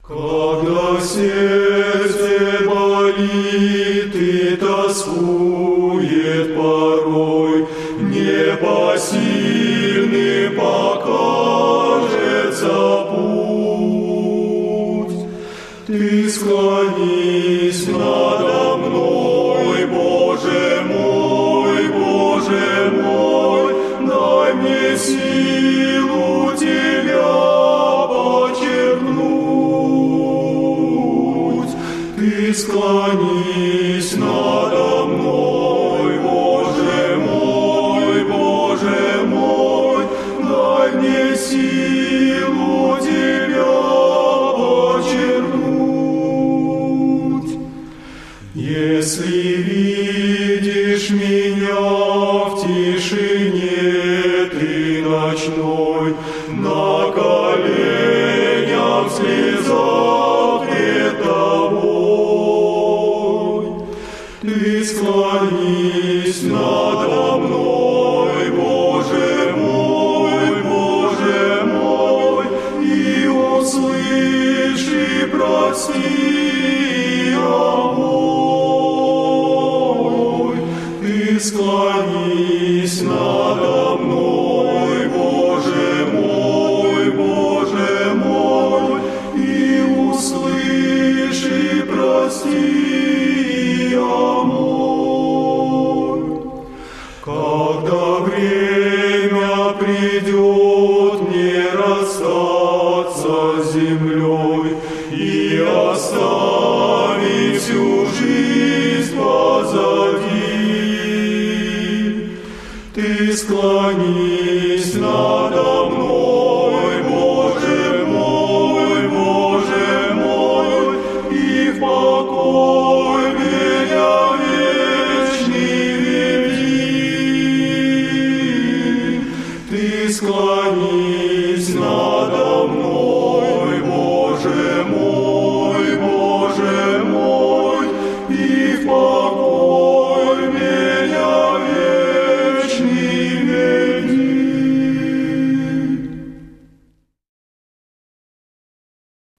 Когда сердце болит и тоскует порой, непосильным покажется путь. Ты склонись надо мной, Боже мой, дай мне силу Тебя почерпнуть. Ты склонись надо мной, Боже мой, дай мне силу Тебя почерпнуть. Если видишь меня в тишине ты ночной, на коленях в слезах пред Тобой, ты склонись надо мной, Боже мой, и услышь и прости мой. Ты склонись надо мной, Боже мой, и услышь и прости мой. Когда время придет мне расстаться с землей и оставить всю жизнь позади, ты склонись надо мной.